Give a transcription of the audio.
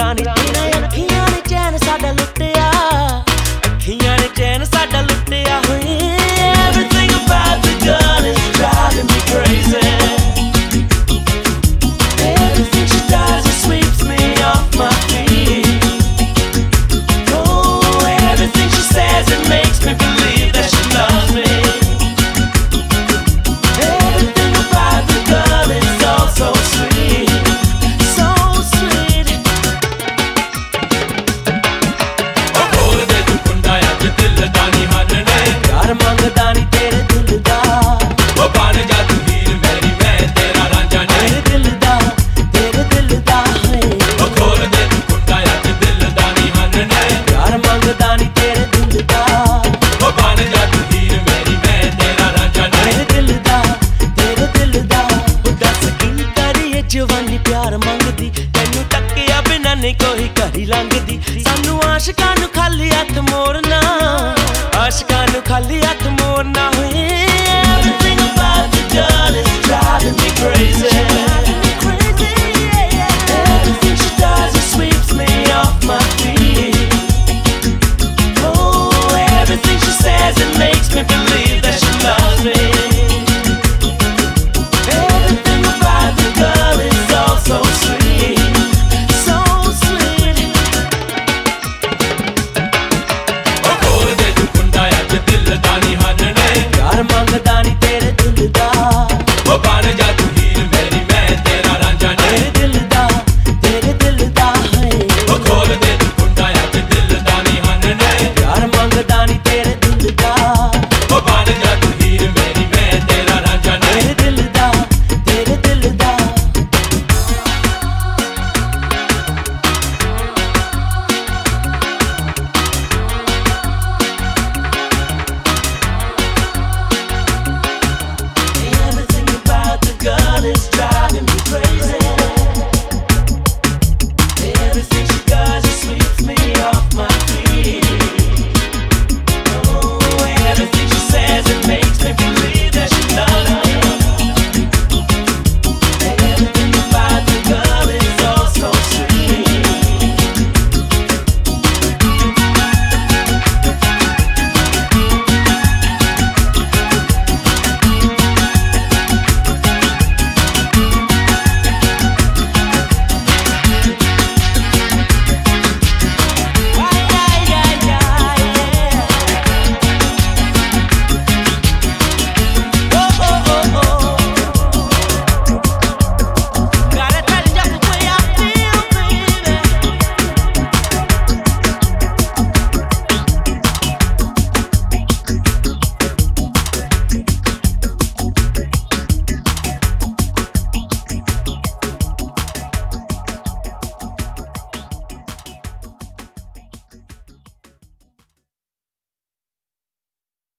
ਨੀ ਤੇਰਾ ਅੱਖੀਆਂ ਨੇ ਚੈਨ ਸਾਡਾ ਲੁੱਟਿਆ ਅੱਖੀਆਂ ਨੇ ਚੈਨ ਸਾਡਾ ਲੁੱਟਿਆ ਹੋਏ Everything about the girl is driving me crazy Everything she does it sweeps me off my feet Oh, everything she says it makes me believe that she loves me Everything about the girl is all so sweet So sweet Oh, khol de tu kunda aj dil da ni hanne प्यार मंगदा नी तेरे दिल दा Oh, ban ja tu हीर मेरी मैं तेरा रांझा ने तेरे दिल दा है Oh, khol de tu kunda aj dil da ni hanne प्यार मंगदा नी तेरे दिल दा Oh, ban ja tu हीर मेरी मैं तेरा रांझा ने तेरे दिल दा दस की करिए जवानी प्यार मंगदी तैनू तक्किया बिना नहीं कोई घड़ी लंघदी सानू आशिकां नू खाली हथ मोड़ना आशिकां नू खाली हथ मोड़ना होए